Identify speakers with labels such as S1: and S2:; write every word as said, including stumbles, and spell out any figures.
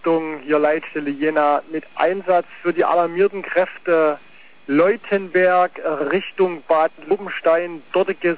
S1: Richtung hier Leitstelle Jena mit Einsatz für die alarmierten Kräfte Leutenberg Richtung Bad Lobenstein. Dortiges